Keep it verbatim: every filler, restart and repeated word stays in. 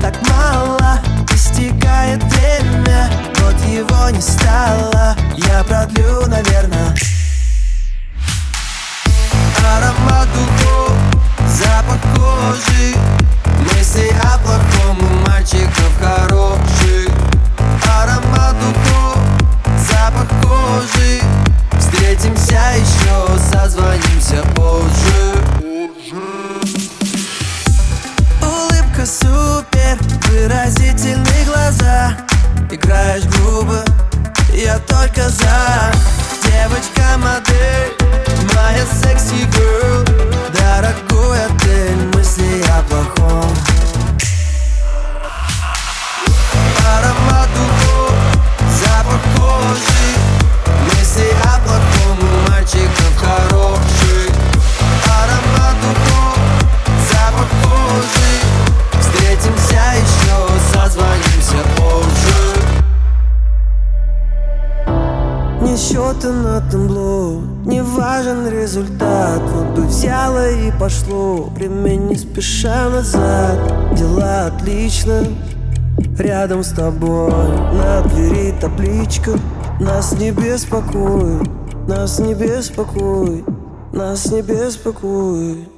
так мало. Истекает время, вот его не стало. Я продлю, наверное. Аромат духов, запах кожи, мысли о плохом у мальчиков хороших. Аромат духов, запах кожи. Встретимся еще, созвонимся позже. Улыбка супер, выразительные глаза. Играешь грубо, я только за. Девочка-модель, моя секси-герл, дорогой отель, мысли о плохом. Аромат духов, запах кожи, мысли о плохом у мальчиков хороших. Аромат духов, запах кожи. Встретимся еще, созвонимся позже. Не счеты на табло, не важен результат. Вот бы взяла и пошло время не спеша назад. Дела отлично, рядом с тобой. На двери табличка: нас не беспокоит, нас не беспокоит, нас не беспокоит.